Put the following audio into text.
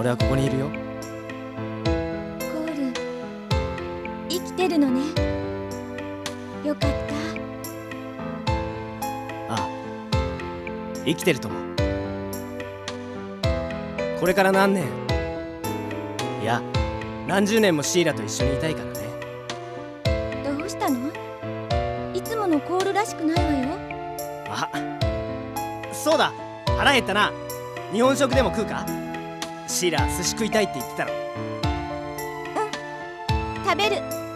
俺はここにいるよ。 コール、生きてるのね。よかった。 ああ、生きてると思う。これから何年、いや何十年もシーラと一緒にいたいからね。 どうしたの？いつものコールらしくないわよ。 あ、そうだ、腹減ったな。日本食でも食うか？シーラ寿司食いたいって言ってたろ。 食べる。